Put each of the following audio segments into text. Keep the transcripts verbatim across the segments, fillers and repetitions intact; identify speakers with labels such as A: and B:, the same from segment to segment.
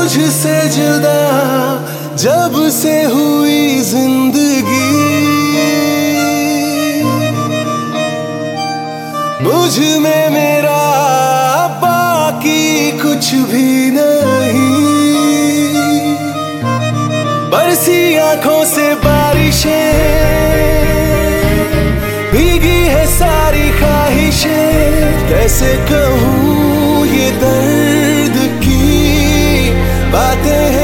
A: तुझसे जुदा जब से हुई जिंदगी, मुझ में मेरा बाकी कुछ भी नहीं। बरसी आंखों से बारिशें, भीगी है सारी ख्वाहिशें, कैसे कहूँ ये दर्द की बातें हैं।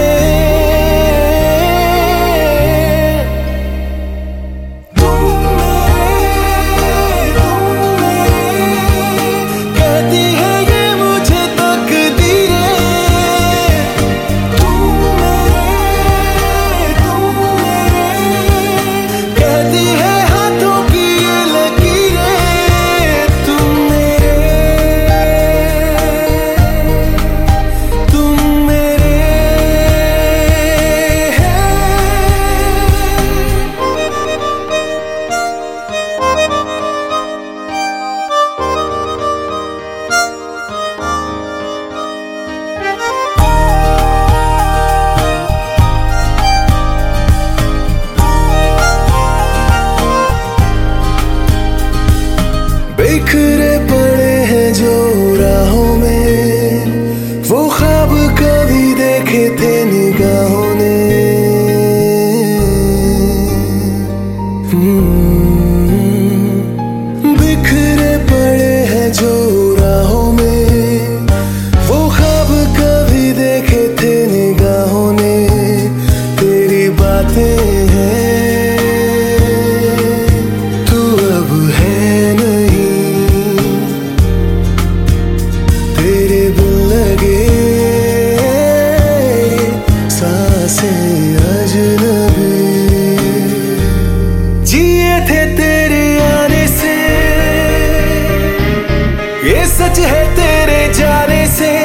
A: बिखरे पड़े हैं जो राहों में, वो ख्वाब कभी देखे थे निगाहों ने। बिखरे पड़े हैं जो राहों में, वो ख्वाब कभी देखे थे निगाहों ने। तेरी बातें हैं तू अब है अजनबी। जिए थे तेरे आने से, ये सच है तेरे जाने से।